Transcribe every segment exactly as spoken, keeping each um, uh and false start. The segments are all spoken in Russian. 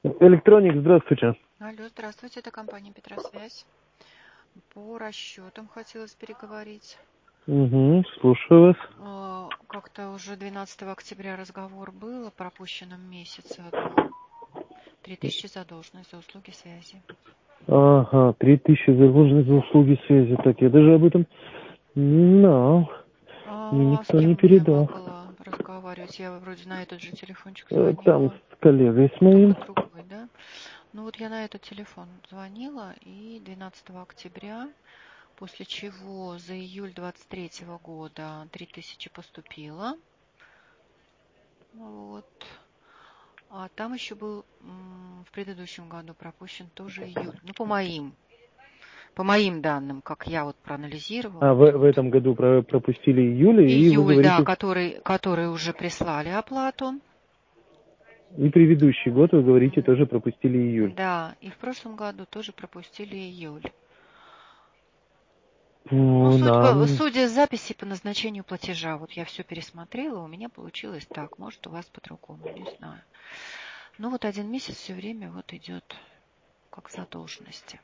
Электроник, здравствуйте. Алло, здравствуйте, это компания Петросвязь. По расчетам хотелось переговорить. Угу, слушаю вас. Э, Как-то уже двенадцатого октября разговор был о пропущенном месяце одном. Три тысячи задолженность за услуги связи. Ага, три тысячи заложены за услуги связи. Так, я даже об этом не знал. Мне А с никто не кем я передал. могла разговаривать? Я вроде на этот же телефончик Э, Там звонила. с коллегой с Только моим. другой, да? Ну вот я на этот телефон звонила, и двенадцатого октября, после чего за июль двадцать третьего года три тысячи поступило. Вот. А там еще был м, в предыдущем году пропущен тоже июль. Ну, по моим, по моим данным, как я вот проанализировала А, в, в тут. этом году про- пропустили июля, и вы Июль, да, говорите, который, который уже прислали оплату. и предыдущий год, вы говорите, М, тоже пропустили июль. Да, и в прошлом году тоже пропустили июль. Ну, Ну, суть, по- нам... судя с записи по назначению платежа, вот я все пересмотрела, у меня получилось так, может, у вас по-другому, не знаю. Ну, вот один месяц все время вот идет как задолженности.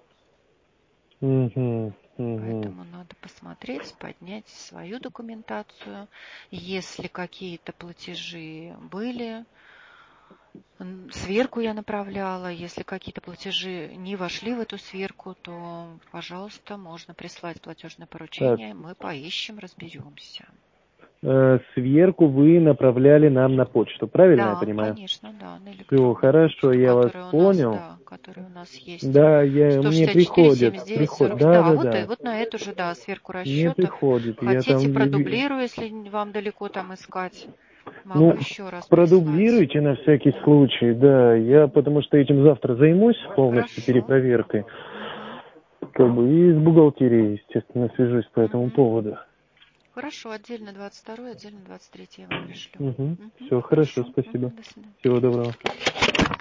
Угу, угу. Поэтому надо посмотреть, поднять свою документацию. Если какие-то платежи были, м, сверку я направляла. Если какие-то платежи не вошли в эту сверку, то, пожалуйста, можно прислать платежное Так, поручение. Мы поищем, разберемся. э, сверку вы направляли нам на почту, правильно я Да, понимаю? конечно, да, на Все, электронную хорошо, почту, я вас которая у нас, понял. да, которая у нас есть. Да, я, сто мне шестьдесят четыре приходит, семьдесят девять приход, сорок. да, Да, да, вот, и да, вот на эту же, да, сверку мне расчетов. приходит, я там, Хотите, ви- продублирую, если вам далеко там искать. Могу ну, еще раз прислать. продублируйте на всякий Да. случай, да, я потому что этим завтра займусь полностью Хорошо. перепроверкой, Мгм. как бы, и с бухгалтерией, естественно, свяжусь по этому Мгм. поводу. Хорошо, отдельно двадцать второй, отдельно двадцать третий я вам пришлю. Угу. Мгм. Все, хорошо, Хорошо. спасибо. Мгм. До свидания. Всего доброго.